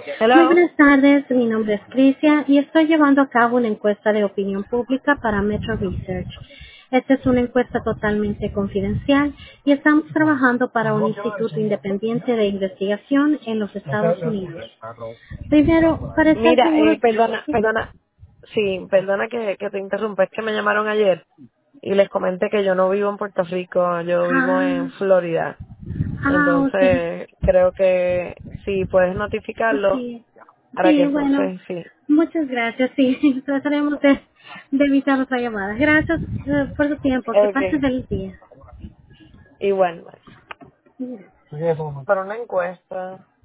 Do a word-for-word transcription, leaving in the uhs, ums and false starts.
Muy Hello. buenas tardes, mi nombre es Crisia y estoy llevando a cabo una encuesta de opinión pública para Metro Research. Esta es una encuesta totalmente confidencial y estamos trabajando para un instituto independiente de investigación en los Estados Unidos. Primero, para estar Mira, seguro, eh, perdona, sí. perdona, sí, perdona que, que te interrumpa, es que me llamaron ayer y les comenté que yo no vivo en Puerto Rico, yo vivo en Ah, Florida. ah, ok. Entonces, creo que sí, puedes notificarlo Sí, para que sí, bueno, entonces, sí. muchas gracias. Sí, trataremos de, de evitar otra llamada. Gracias eh, por su tiempo. Que pase Okay. feliz día. Y bueno, para una encuesta.